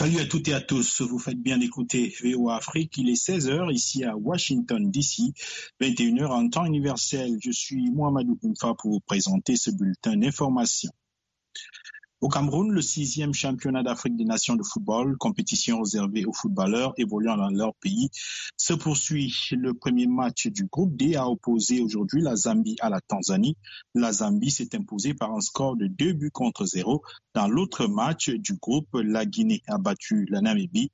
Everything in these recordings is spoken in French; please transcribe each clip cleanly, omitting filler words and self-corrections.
Salut à toutes et à tous, vous faites bien d'écouter VOA Afrique, il est 16h ici à Washington DC, 21h en temps universel. Je suis Mohamedou Koumfa pour vous présenter ce bulletin d'information. Au Cameroun, le 6e championnat d'Afrique des nations de football, compétition réservée aux footballeurs évoluant dans leur pays, se poursuit. Le premier match du groupe D a opposé aujourd'hui la Zambie à la Tanzanie. La Zambie s'est imposée par un score de 2-0. Dans l'autre match du groupe, la Guinée a battu la Namibie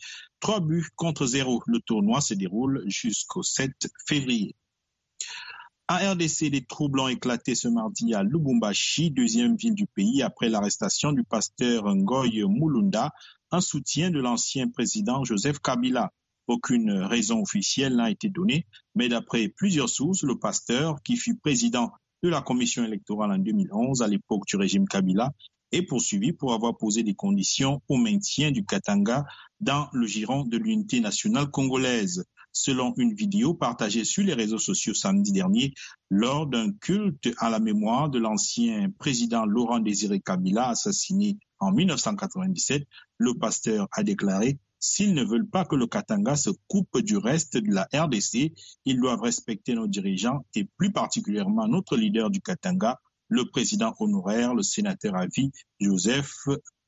3-0. Le tournoi se déroule jusqu'au 7 février. En RDC, des troubles ont éclaté ce mardi à Lubumbashi, deuxième ville du pays, après l'arrestation du pasteur Ngoy Mulunda, en soutien de l'ancien président Joseph Kabila. Aucune raison officielle n'a été donnée, mais d'après plusieurs sources, le pasteur, qui fut président de la commission électorale en 2011, à l'époque du régime Kabila, est poursuivi pour avoir posé des conditions au maintien du Katanga dans le giron de l'unité nationale congolaise. Selon une vidéo partagée sur les réseaux sociaux samedi dernier, lors d'un culte à la mémoire de l'ancien président Laurent-Désiré Kabila, assassiné en 1997, le pasteur a déclaré « S'ils ne veulent pas que le Katanga se coupe du reste de la RDC, ils doivent respecter nos dirigeants et plus particulièrement notre leader du Katanga, le président honoraire, le sénateur à vie, Joseph Kabila. »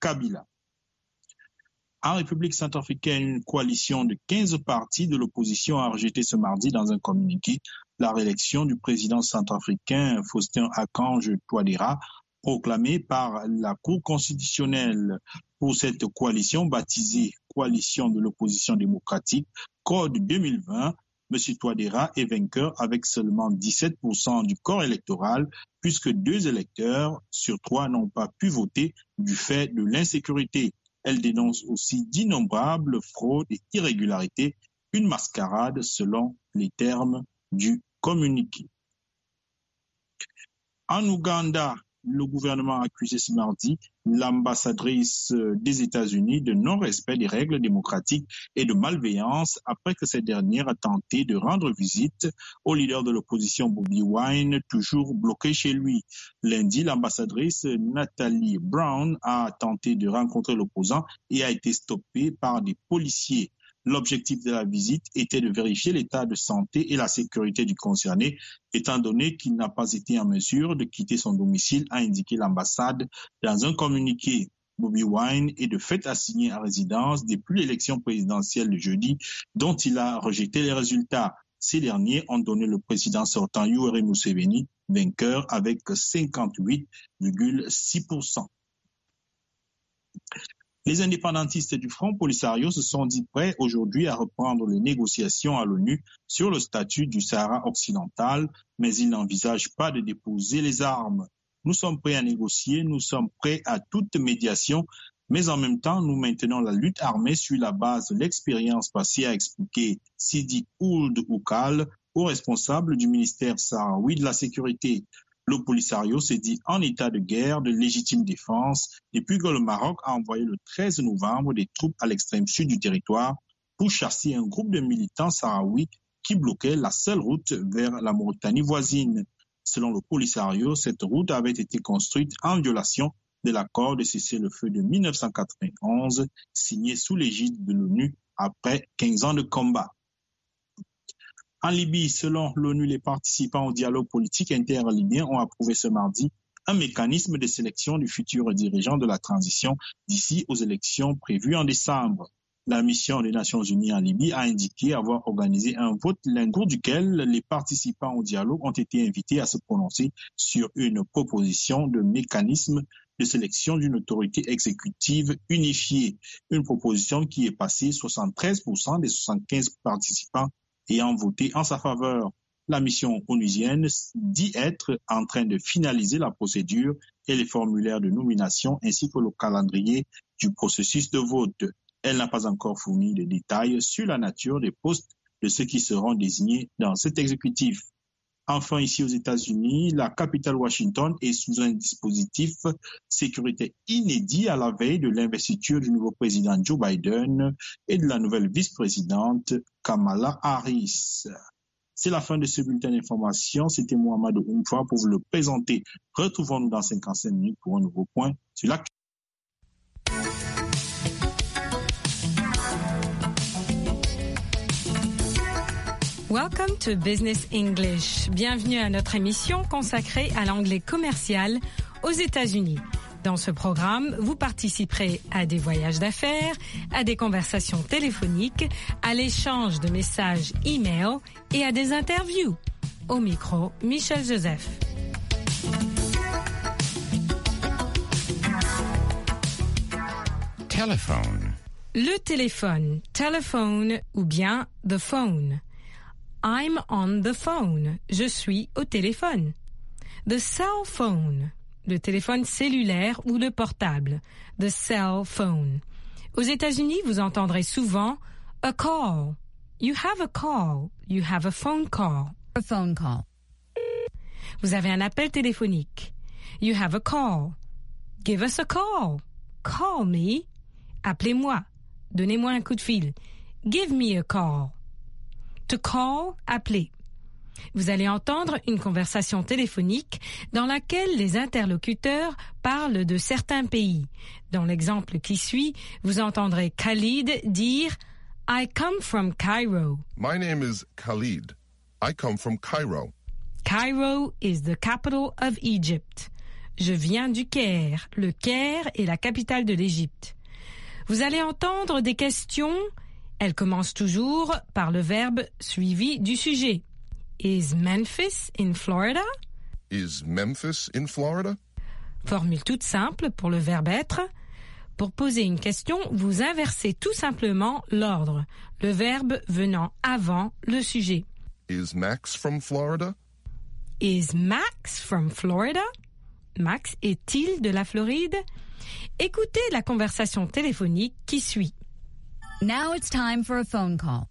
En République centrafricaine, une coalition de 15 partis de l'opposition a rejeté ce mardi dans un communiqué la réélection du président centrafricain Faustin-Archange Touadéra, proclamée par la Cour constitutionnelle. Pour cette coalition baptisée Coalition de l'opposition démocratique, Code 2020, M. Touadéra est vainqueur avec seulement 17% du corps électoral, puisque 2 électeurs sur 3 n'ont pas pu voter du fait de l'insécurité. Elle dénonce aussi d'innombrables fraudes et irrégularités, une mascarade selon les termes du communiqué. En Ouganda, le gouvernement a accusé ce mardi l'ambassadrice des États-Unis de non-respect des règles démocratiques et de malveillance après que cette dernière a tenté de rendre visite au leader de l'opposition Bobi Wine, toujours bloqué chez lui. Lundi, l'ambassadrice Nathalie Brown a tenté de rencontrer l'opposant et a été stoppée par des policiers. L'objectif de la visite était de vérifier l'état de santé et la sécurité du concerné, étant donné qu'il n'a pas été en mesure de quitter son domicile, a indiqué l'ambassade dans un communiqué. Bobi Wine est de fait assigné à résidence depuis l'élection présidentielle de jeudi, dont il a rejeté les résultats. Ces derniers ont donné le président sortant Yoweri Museveni vainqueur avec 58,6%. Les indépendantistes du Front Polisario se sont dit prêts aujourd'hui à reprendre les négociations à l'ONU sur le statut du Sahara occidental, mais ils n'envisagent pas de déposer les armes. Nous sommes prêts à négocier, nous sommes prêts à toute médiation, mais en même temps, nous maintenons la lutte armée sur la base de l'expérience passée, a expliqué Sidi Ould Oukal, au responsable du ministère sahraoui de la Sécurité. Le Polisario s'est dit en état de guerre de légitime défense depuis que le Maroc a envoyé le 13 novembre des troupes à l'extrême sud du territoire pour chasser un groupe de militants sahraouis qui bloquaient la seule route vers la Mauritanie voisine. Selon le Polisario, cette route avait été construite en violation de l'accord de cessez-le-feu de 1991 signé sous l'égide de l'ONU après 15 ans de combat. En Libye, selon l'ONU, les participants au dialogue politique interlibyen ont approuvé ce mardi un mécanisme de sélection du futur dirigeant de la transition d'ici aux élections prévues en décembre. La mission des Nations Unies en Libye a indiqué avoir organisé un vote lundi cours duquel les participants au dialogue ont été invités à se prononcer sur une proposition de mécanisme de sélection d'une autorité exécutive unifiée. Une proposition qui est passée 73% des 75 participants ayant voté en sa faveur. La mission onusienne dit être en train de finaliser la procédure et les formulaires de nomination ainsi que le calendrier du processus de vote. Elle n'a pas encore fourni de détails sur la nature des postes de ceux qui seront désignés dans cet exécutif. Enfin, ici aux États-Unis, la capitale Washington est sous un dispositif sécurité inédit à la veille de l'investiture du nouveau président Joe Biden et de la nouvelle vice-présidente Kamala Harris. C'est la fin de ce bulletin d'information. C'était Mohamedou Koumfa pour vous le présenter. Retrouvons-nous dans 55 minutes pour un nouveau point sur l'actualité. Welcome to Business English. Bienvenue à notre émission consacrée à l'anglais commercial aux États-Unis. Dans ce programme, vous participerez à des voyages d'affaires, à des conversations téléphoniques, à l'échange de messages e-mail et à des interviews. Au micro, Michel Joseph. Telephone. Le téléphone, telephone ou bien the phone. I'm on the phone. Je suis au téléphone. The cell phone. Le téléphone cellulaire ou le portable. The cell phone. Aux États-Unis, vous entendrez souvent a call. You have a call. You have a phone call. A phone call. Vous avez un appel téléphonique. You have a call. Give us a call. Call me. Appelez-moi. Donnez-moi un coup de fil. Give me a call. To call, appeler. Vous allez entendre une conversation téléphonique dans laquelle les interlocuteurs parlent de certains pays. Dans l'exemple qui suit, vous entendrez Khalid dire « I come from Cairo ». My name is Khalid. I come from Cairo. Cairo is the capital of Egypt. Je viens du Caire. Le Caire est la capitale de l'Égypte. Vous allez entendre des questions. Elles commencent toujours par le verbe suivi du sujet. Is Memphis in Florida? Is Memphis in Florida? Formule toute simple pour le verbe être. Pour poser une question, vous inversez tout simplement l'ordre, le verbe venant avant le sujet. Is Max from Florida? Is Max from Florida? Max est-il de la Floride? Écoutez la conversation téléphonique qui suit. Now it's time for a phone call.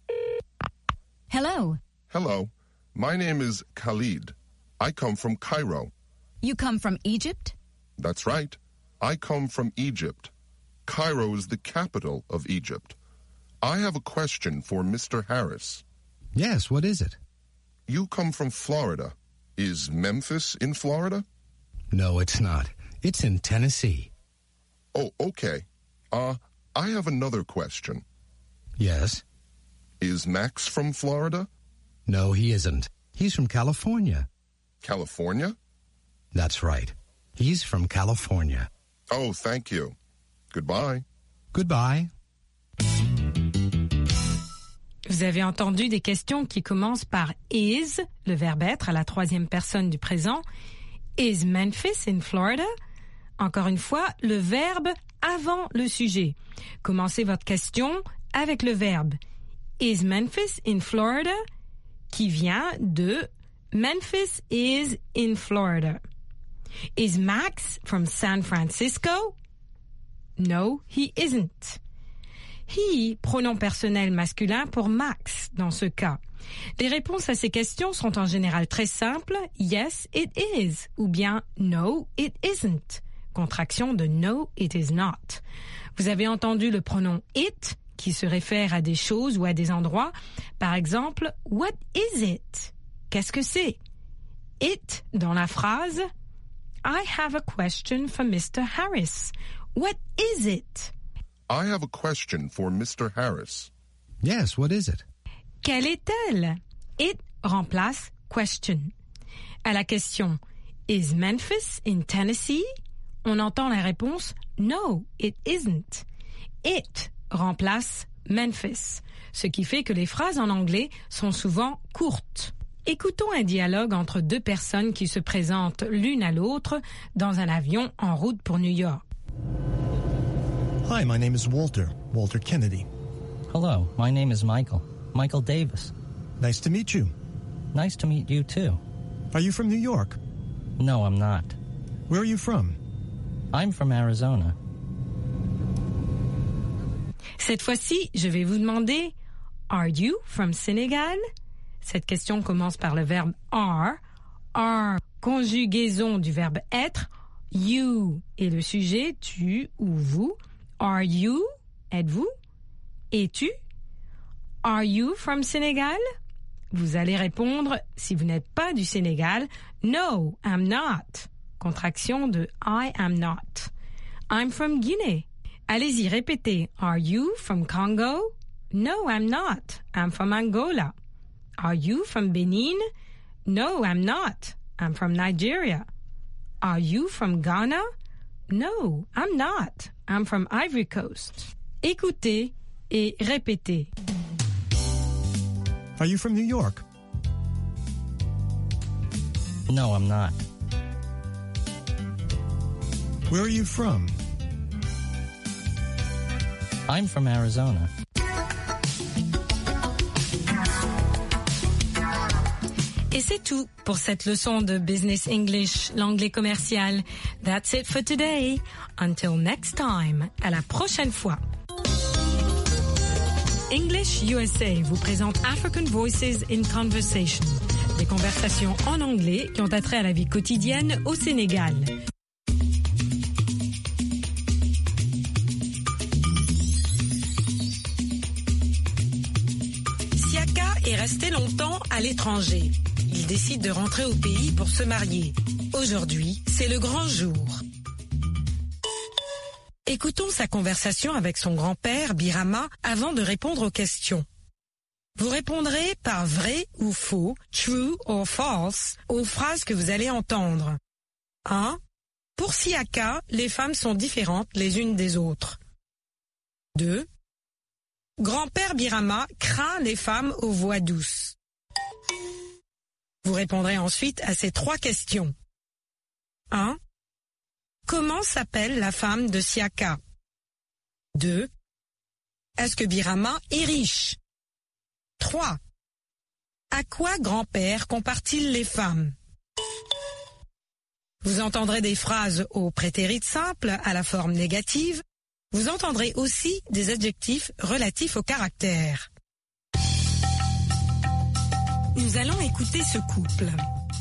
Hello. Hello. My name is Khalid. I come from Cairo. You come from Egypt? That's right. I come from Egypt. Cairo is the capital of Egypt. I have a question for Mr. Harris. Yes, what is it? You come from Florida. Is Memphis in Florida? No, it's not. It's in Tennessee. Oh, okay. I have another question. Yes? Is Max from Florida? No, he isn't. He's from California. California? That's right. He's from California. Oh, thank you. Goodbye. Goodbye. Vous avez entendu des questions qui commencent par is, le verbe être à la troisième personne du présent. Is Memphis in Florida? Encore une fois, le verbe avant le sujet. Commencez votre question avec le verbe Is Memphis in Florida? Qui vient de Memphis is in Florida. Is Max from San Francisco? No, he isn't. He, pronom personnel masculin pour Max dans ce cas. Les réponses à ces questions sont en général très simples. Yes, it is. Ou bien no, it isn't. Contraction de no, it is not. Vous avez entendu le pronom it qui se réfère à des choses ou à des endroits. Par exemple, what is it? Qu'est-ce que c'est? It dans la phrase I have a question for Mr. Harris. What is it? I have a question for Mr. Harris. Yes, what is it? Quelle est-elle? It remplace question. À la question Is Memphis in Tennessee? On entend la réponse No, it isn't. It remplace Memphis, ce qui fait que les phrases en anglais sont souvent courtes. Écoutons un dialogue entre deux personnes qui se présentent l'une à l'autre dans un avion en route pour New York. Hi, my name is Walter Kennedy. Hello, my name is Michael Davis. Nice to meet you. Nice to meet you too. Are you from New York? No, I'm not. Where are you from? I'm from Arizona. Cette fois-ci, je vais vous demander Are you from Senegal? Cette question commence par le verbe are. Are, conjugaison du verbe être. You est le sujet, tu ou vous. Are you? Êtes-vous? Es-tu? Are you from Senegal? Vous allez répondre, si vous n'êtes pas du Sénégal, No, I'm not. Contraction de I am not. I'm from Guinée. Allez-y, répétez. Are you from Congo? No, I'm not. I'm from Angola. Are you from Benin? No, I'm not. I'm from Nigeria. Are you from Ghana? No, I'm not. I'm from Ivory Coast. Écoutez et répétez. Are you from New York? No, I'm not. Where are you from? I'm from Arizona. Et c'est tout pour cette leçon de Business English, l'anglais commercial. That's it for today. Until next time. À la prochaine fois. English USA vous présente African Voices in Conversation. Des conversations en anglais qui ont attrait à la vie quotidienne au Sénégal. Siaka est resté longtemps à l'étranger. Il décide de rentrer au pays pour se marier. Aujourd'hui, c'est le grand jour. Écoutons sa conversation avec son grand-père, Birama, avant de répondre aux questions. Vous répondrez par vrai ou faux, true or false, aux phrases que vous allez entendre. 1. Pour Siaka, les femmes sont différentes les unes des autres. 2. Grand-père Birama craint les femmes aux voix douces. Vous répondrez ensuite à ces 3 questions. 1. Comment s'appelle la femme de Siaka? 2. Est-ce que Birama est riche? 3. À quoi grand-père compare-t-il les femmes? Vous entendrez des phrases au prétérit simple à la forme négative. Vous entendrez aussi des adjectifs relatifs au caractère. Nous allons écouter ce couple.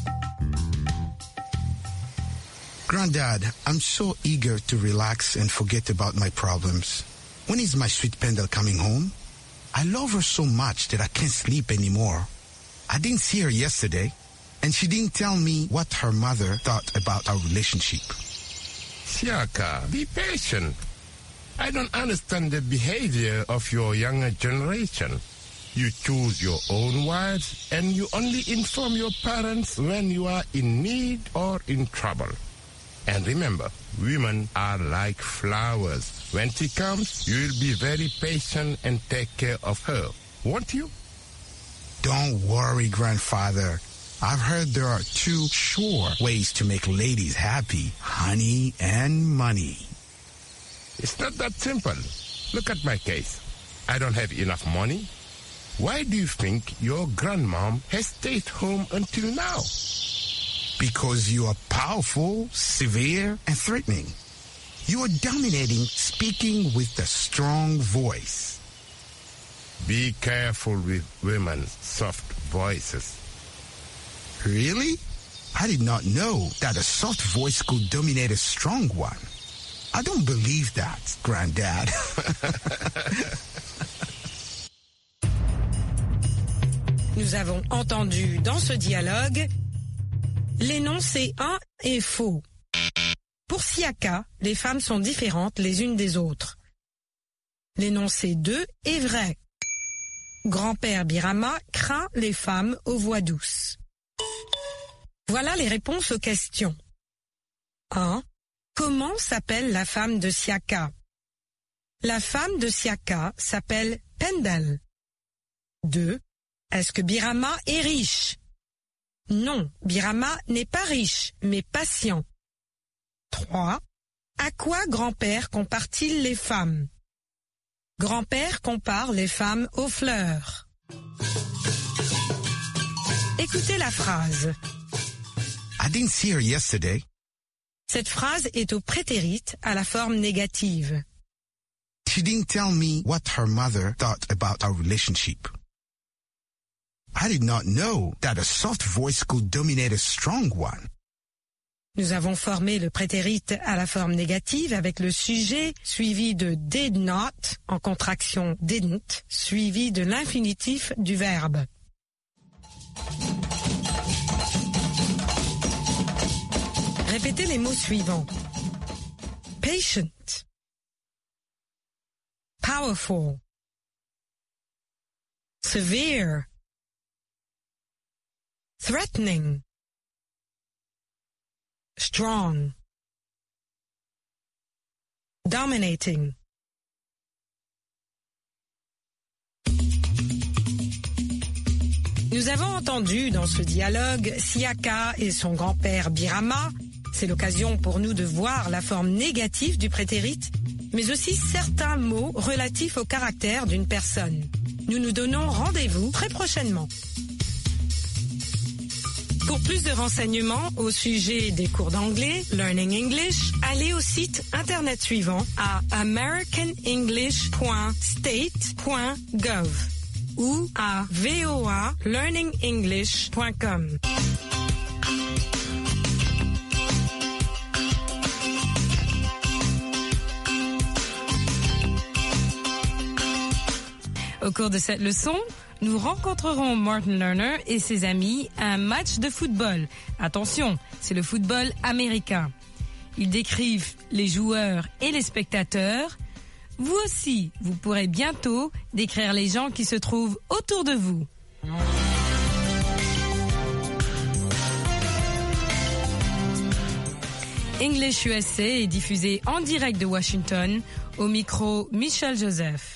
Granddad, I'm so eager to relax and forget about my problems. When is my sweet Pendle coming home? I love her so much that I can't sleep anymore. I didn't see her yesterday, and she didn't tell me what her mother thought about our relationship. Siaka, be patient. I don't understand the behavior of your younger generation. You choose your own words and you only inform your parents when you are in need or in trouble. And remember, women are like flowers. When she comes, you will be very patient and take care of her, won't you? Don't worry, grandfather. I've heard there are 2 sure ways to make ladies happy: honey and money. It's not that simple. Look at my case. I don't have enough money. Why do you think your grandmom has stayed home until now? Because you are powerful, severe, and threatening. You are dominating, speaking with a strong voice. Be careful with women's soft voices. Really? I did not know that a soft voice could dominate a strong one. I don't believe that, Granddad. Nous avons entendu dans ce dialogue l'énoncé 1 est faux. Pour Siaka, les femmes sont différentes les unes des autres. L'énoncé 2 est vrai. Grand-père Birama craint les femmes aux voix douces. Voilà les réponses aux questions. 1. Comment s'appelle la femme de Siaka? La femme de Siaka s'appelle Pendle. 2. Est-ce que Birama est riche? Non, Birama n'est pas riche, mais patient. 3. À quoi grand-père compare-t-il les femmes? Grand-père compare les femmes aux fleurs. Écoutez la phrase. I didn't see her yesterday. Cette phrase est au prétérit à la forme négative. She didn't tell me what her mother thought about our relationship. I did not know that a soft voice could dominate a strong one. Nous avons formé le prétérit à la forme négative avec le sujet suivi de did not en contraction didn't suivi de l'infinitif du verbe. Répétez les mots suivants. Patient, powerful, severe, threatening, strong, dominating. Nous avons entendu dans ce dialogue Siaka et son grand-père Birama. C'est l'occasion pour nous de voir la forme négative du prétérite, mais aussi certains mots relatifs au caractère d'une personne. Nous nous donnons rendez-vous très prochainement. Pour plus de renseignements au sujet des cours d'anglais, Learning English, allez au site internet suivant à americanenglish.state.gov ou à voalearningenglish.com. Au cours de cette leçon, nous rencontrerons Martin Lerner et ses amis à un match de football. Attention, c'est le football américain. Ils décrivent les joueurs et les spectateurs. Vous aussi, vous pourrez bientôt décrire les gens qui se trouvent autour de vous. English USA est diffusé en direct de Washington, au micro Michel Joseph.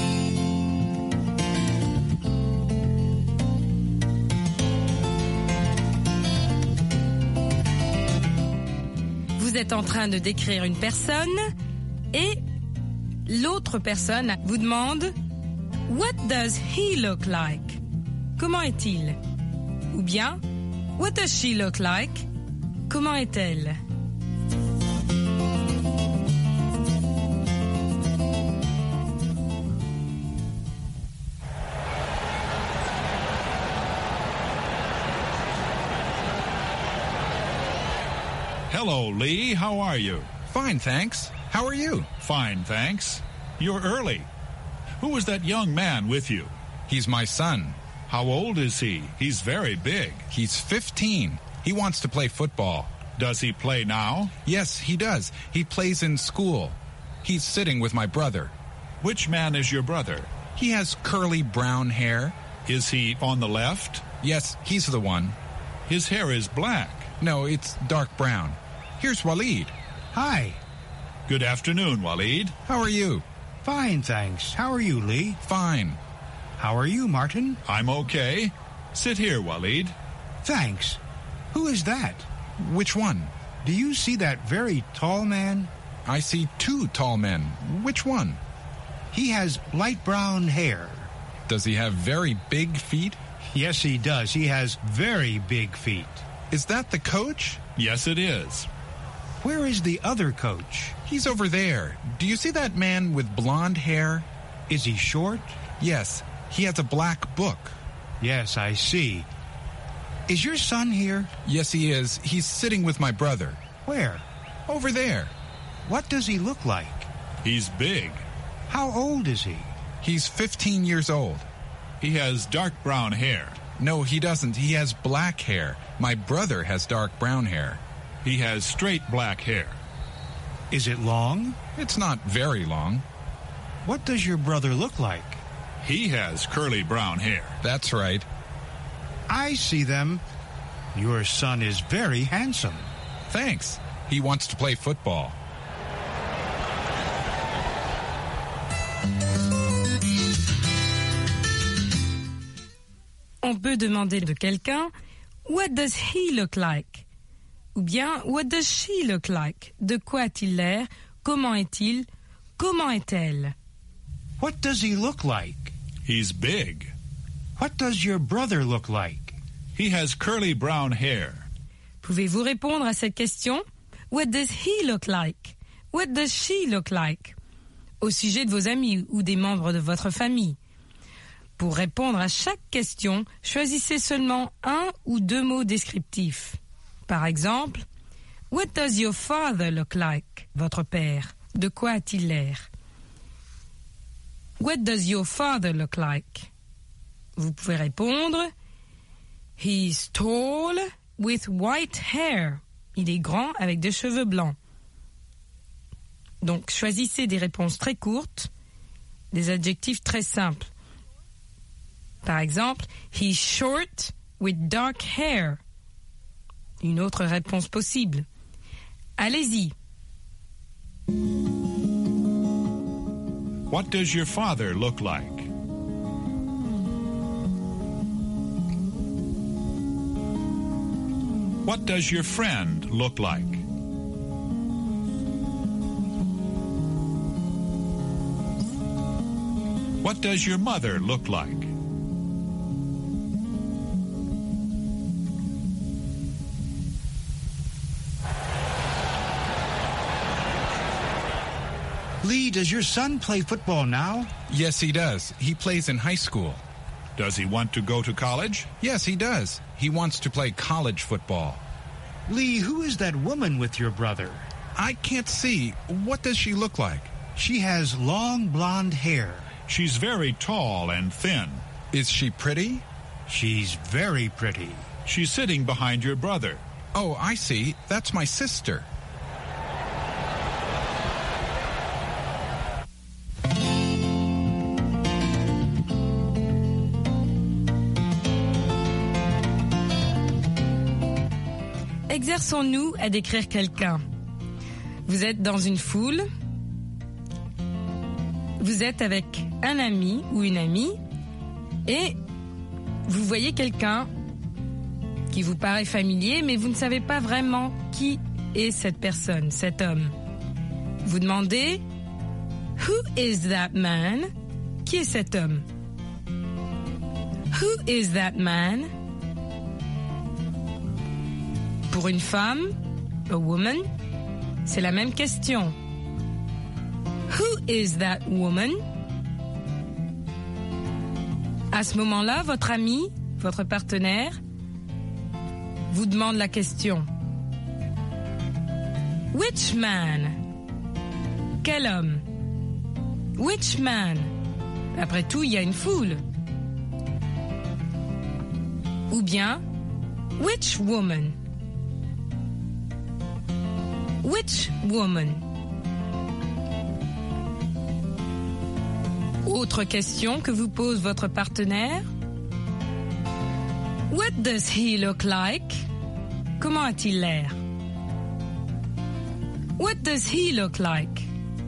Vous êtes en train de décrire une personne et l'autre personne vous demande « What does he look like ?» Comment est-il? Ou bien « What does she look like ?» Comment est-elle? Hello, Lee. How are you? Fine, thanks. How are you? Fine, thanks. You're early. Who was that young man with you? He's my son. How old is he? He's very big. He's 15. He wants to play football. Does he play now? Yes, he does. He plays in school. He's sitting with my brother. Which man is your brother? He has curly brown hair. Is he on the left? Yes, he's the one. His hair is black. No, it's dark brown. Here's Waleed. Hi. Good afternoon, Waleed. How are you? Fine, thanks. How are you, Lee? Fine. How are you, Martin? I'm okay. Sit here, Waleed. Thanks. Who is that? Which one? Do you see that very tall man? I see two tall men. Which one? He has light brown hair. Does he have very big feet? Yes, he does. He has very big feet. Is that the coach? Yes, it is. Where is the other coach? He's over there. Do you see that man with blonde hair? Is he short? Yes. He has a black book. Yes, I see. Is your son here? Yes, he is. He's sitting with my brother. Where? Over there. What does he look like? He's big. How old is he? He's 15 years old. He has dark brown hair. No, he doesn't. He has black hair. My brother has dark brown hair. He has straight black hair. Is it long? It's not very long. What does your brother look like? He has curly brown hair. That's right. I see them. Your son is very handsome. Thanks. He wants to play football. On peut demander de quelqu'un « What does he look like ?» ou bien « What does she look like ?» De quoi a-t-il l'air? Comment est-il? Comment est-elle? What does he look like? He's big. What does your brother look like? He has curly brown hair. Pouvez-vous répondre à cette question? What does he look like? What does she look like? Au sujet de vos amis ou des membres de votre famille. Pour répondre à chaque question, choisissez seulement un ou deux mots descriptifs. Par exemple, What does your father look like? Votre père. De quoi a-t-il l'air? What does your father look like? Vous pouvez répondre He's tall with white hair. Il est grand avec des cheveux blancs. Donc, choisissez des réponses très courtes, des adjectifs très simples. Par exemple, he's short with dark hair. Une autre réponse possible. Allez-y. What does your father look like? What does your friend look like? What does your mother look like? Lee, does your son play football now? Yes, he does. He plays in high school. Does he want to go to college? Yes, he does. He wants to play college football. Lee, who is that woman with your brother? I can't see. What does she look like? She has long blonde hair. She's very tall and thin. Is she pretty? She's very pretty. She's sitting behind your brother. Oh, I see. That's my sister. Exerçons-nous à décrire quelqu'un. Vous êtes dans une foule. Vous êtes avec un ami ou une amie et vous voyez quelqu'un qui vous paraît familier, mais vous ne savez pas vraiment qui est cette personne, cet homme. Vous demandez « Who is that man ?» Qui est cet homme? « Who is that man ?» Pour une femme, a woman, c'est la même question. Who is that woman? À ce moment-là, votre ami, votre partenaire, vous demande la question. Which man? Quel homme? Which man? Après tout, il y a une foule. Ou bien, which woman? Which woman? Autre question que vous pose votre partenaire. What does he look like? Comment a-t-il l'air? What does he look like?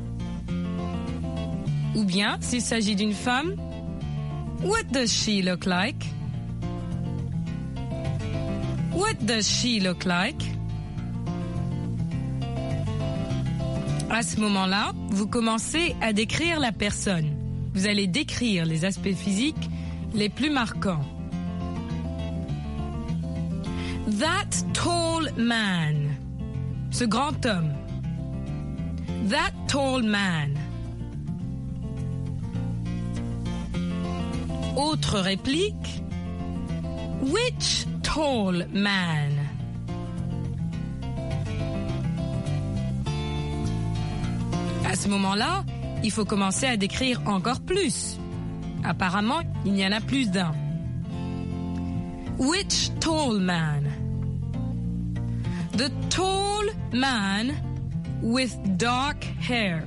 Ou bien, s'il s'agit d'une femme, what does she look like? What does she look like? À ce moment-là, vous commencez à décrire la personne. Vous allez décrire les aspects physiques les plus marquants. That tall man. Ce grand homme. That tall man. Autre réplique. Which tall man? À ce moment-là, il faut commencer à décrire encore plus. Apparemment, il y en a plus d'un. Which tall man? The tall man with dark hair.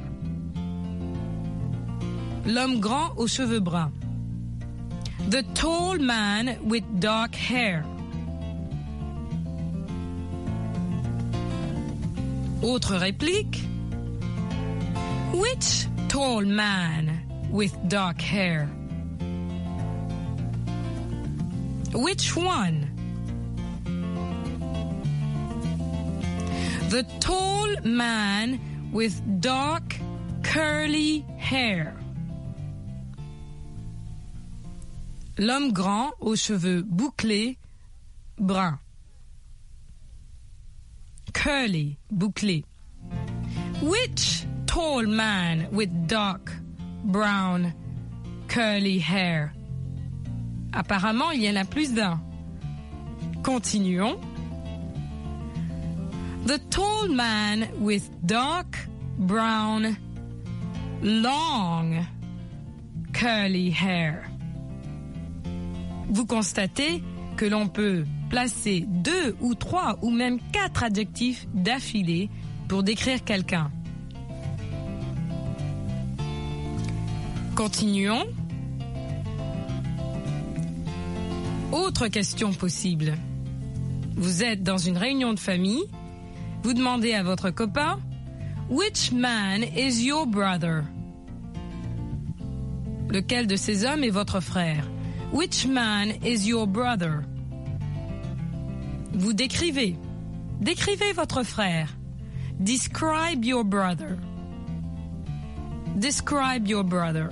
L'homme grand aux cheveux bruns. The tall man with dark hair. Autre réplique. Which tall man with dark hair? Which one? The tall man with dark curly hair. L'homme grand aux cheveux bouclés, bruns. Curly, bouclé. Which tall man with dark brown curly hair? Apparemment, il y en a plus d'un. Continuons. The tall man with dark brown long curly hair. Vous constatez que l'on peut placer 2 ou 3 ou même 4 adjectifs d'affilée pour décrire quelqu'un. Continuons. Autre question possible. Vous êtes dans une réunion de famille. Vous demandez à votre copain, Which man is your brother? Lequel de ces hommes est votre frère? Which man is your brother? Vous décrivez. Décrivez votre frère. Describe your brother. Describe your brother.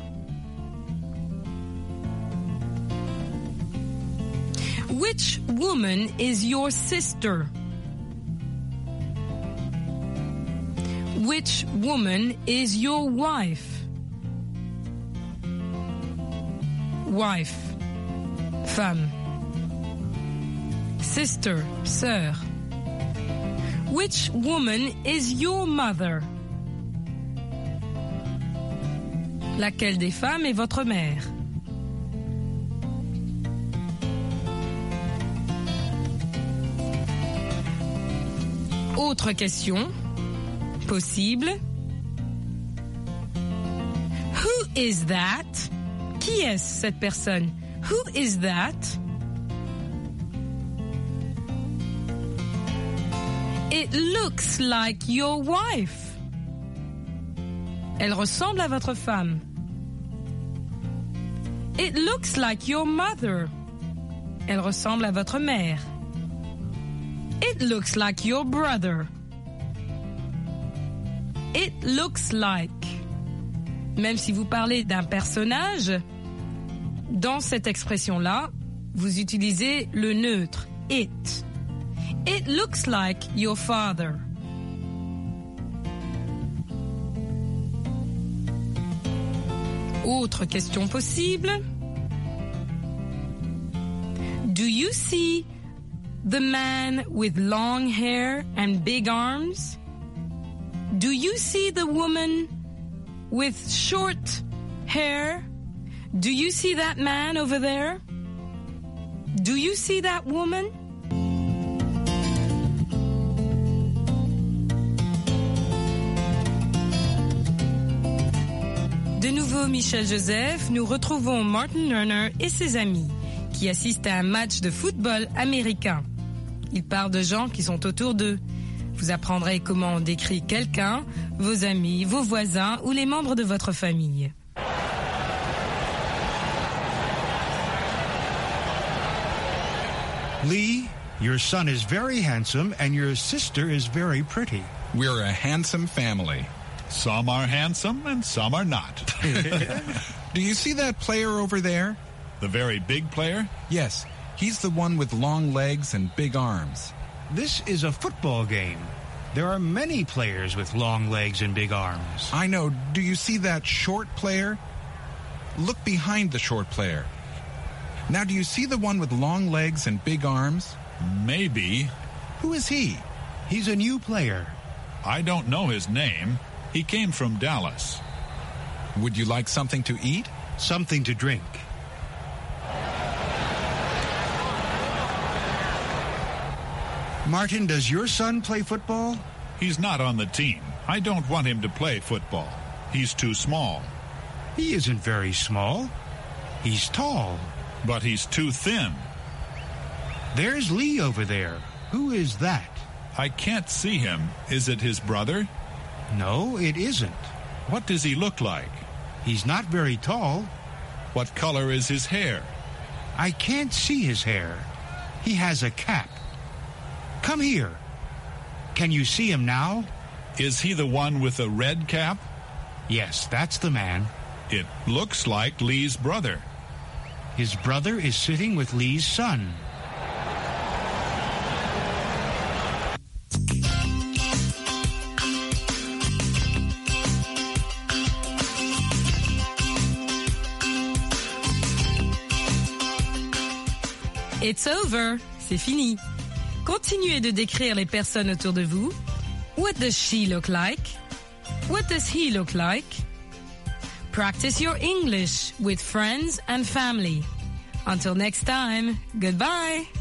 Which woman is your sister? Which woman is your wife? Wife, femme. Sister, sœur. Which woman is your mother? Laquelle des femmes est votre mère? Autre question possible. Who is that? Qui est cette personne? Who is that? It looks like your wife. Elle ressemble à votre femme. It looks like your mother. Elle ressemble à votre mère. It looks like your brother. It looks like. Même si vous parlez d'un personnage, dans cette expression-là, vous utilisez le neutre, it. It looks like your father. Autre question possible. Do you see the man with long hair and big arms? Do you see the woman with short hair? Do you see that man over there? Do you see that woman? De nouveau Michel Joseph, nous retrouvons Martin Lerner et ses amis qui assistent à un match de football américain. Ils parlent de gens qui sont autour d'eux. Vous apprendrez comment on décrit quelqu'un, vos amis, vos voisins ou les membres de votre famille. Lee, your son is very handsome and your sister is very pretty. We're a handsome family. Some are handsome and some are not. Do you see that player over there? The very big player? Yes, he's the one with long legs and big arms. This is a football game. There are many players with long legs and big arms. I know. Do you see that short player? Look behind the short player. Now, do you see the one with long legs and big arms? Maybe. Who is he? He's a new player. I don't know his name. He came from Dallas. Would you like something to eat? Something to drink. Martin, does your son play football? He's not on the team. I don't want him to play football. He's too small. He isn't very small. He's tall. But he's too thin. There's Lee over there. Who is that? I can't see him. Is it his brother? No, it isn't. What does he look like? He's not very tall. What color is his hair? I can't see his hair. He has a cap. Come here. Can you see him now? Is he the one with a red cap? Yes, that's the man. It looks like Lee's brother. His brother is sitting with Lee's son. It's over, c'est fini. Continuez de décrire les personnes autour de vous. What does she look like? What does he look like? Practice your English with friends and family. Until next time, goodbye.